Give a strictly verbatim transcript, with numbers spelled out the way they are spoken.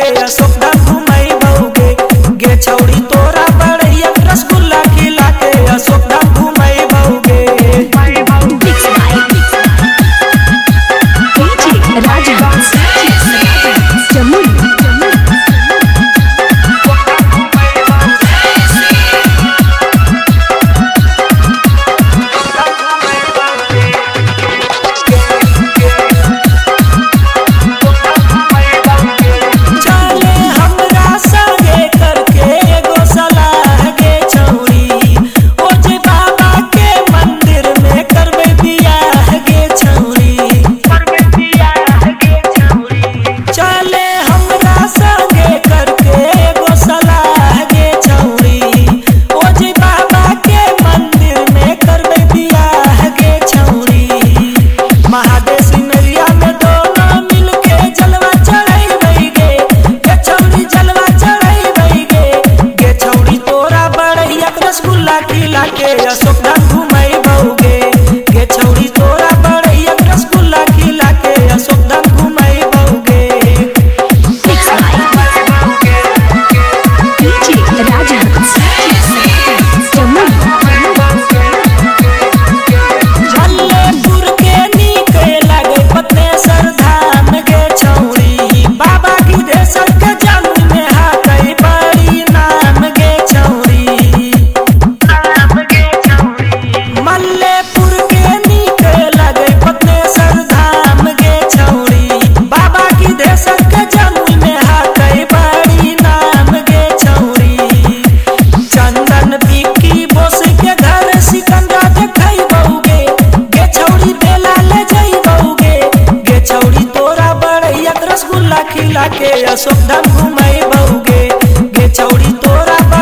के अशोक धाम घुमाई बहुगे गे छौड़ी तोरा बढ़िया रसगुल्ला खिला के अशोक धाम घुमाई बहुगे रसगुल्ला खिला के अशोक धाम घुमाई बहुगे गे छौड़ी तोरा बढ़िया रसगुल्ला खिला के अशोक धाम घुमाई बहुगे झल्लेपुर के नीक लागे पत्नेसर धाम गे छौड़ी बाबा गिद्धेश्वर के जन्म में हाकई बड़ी नाम गे छौड़ी मल्लेपुर के नीक लगे पत्नेसर धाम गे छौड़ी बाबा गिद्धेश्वर के जन्म में हाकई बड़ी नाम गे छौड़ी चंदन बिक्की बोस के घर सिकंदरा देखई बहुगे गे छौड़ी मेला ले जई बहुगे गे छौड़ी तोरा बढ़िया रसगुल्ला खिला के अशोक धाम घुमाई बहुगे गे छौड़ी तोरा